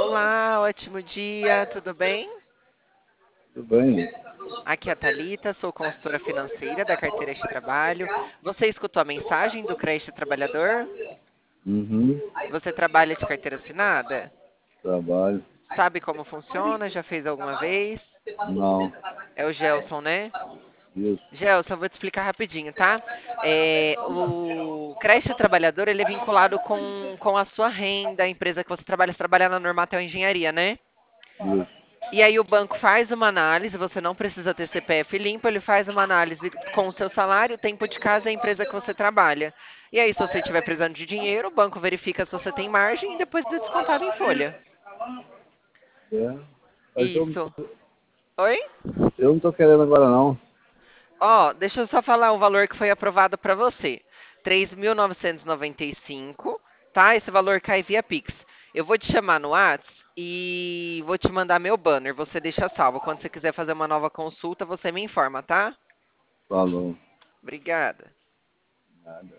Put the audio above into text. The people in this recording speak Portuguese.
Olá, ótimo dia, tudo bem? Tudo bem? Aqui é a Thalita, sou consultora financeira da carteira de trabalho. Você escutou a mensagem do crédito trabalhador? Uhum. Você trabalha de carteira assinada? Trabalho. Sabe como funciona? Já fez alguma vez? Não. É o Gelson, né? Isso. Gelson, eu vou te explicar rapidinho, tá? O crédito trabalhador, ele é vinculado com a sua renda, a empresa que você trabalha na Normatel Engenharia, né? Isso. E aí o banco faz uma análise, você não precisa ter CPF limpo, ele faz uma análise com o seu salário, tempo de casa e a empresa que você trabalha. E aí, se você estiver precisando de dinheiro, o banco verifica se você tem margem e depois é descontado em folha. É. Mas Isso. Oi? eu não tô querendo agora não. Ó, deixa eu só falar o valor que foi aprovado para você. 3.995, tá? Esse valor cai via Pix. Eu vou te chamar no Whats e vou te mandar meu banner. Você deixa salvo. Quando você quiser fazer uma nova consulta, você me informa, tá? Falou. Obrigada. Nada.